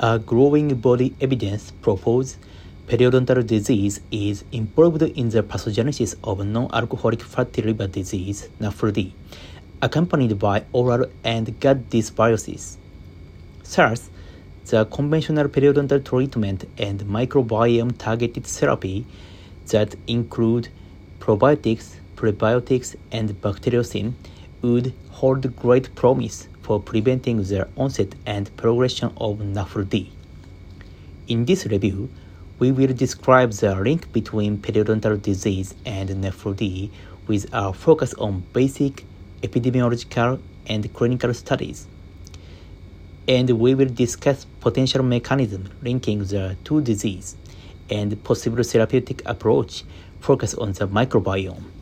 A growing body evidence proposes periodontal disease is involved in the pathogenesis of non-alcoholic fatty liver disease (NAFLD), accompanied by oral and gut dysbiosis. Thus, the conventional periodontal treatment and microbiome-targeted therapy that include probiotics, prebiotics, and bacteriocin would hold great promise for preventing the onset and progression of NAFLD. In this review, we will describe the link between periodontal disease and NAFLD with our focus on basic epidemiological and clinical studies. And we will discuss potential mechanisms linking the two diseases and possible therapeutic approach focused on the microbiome.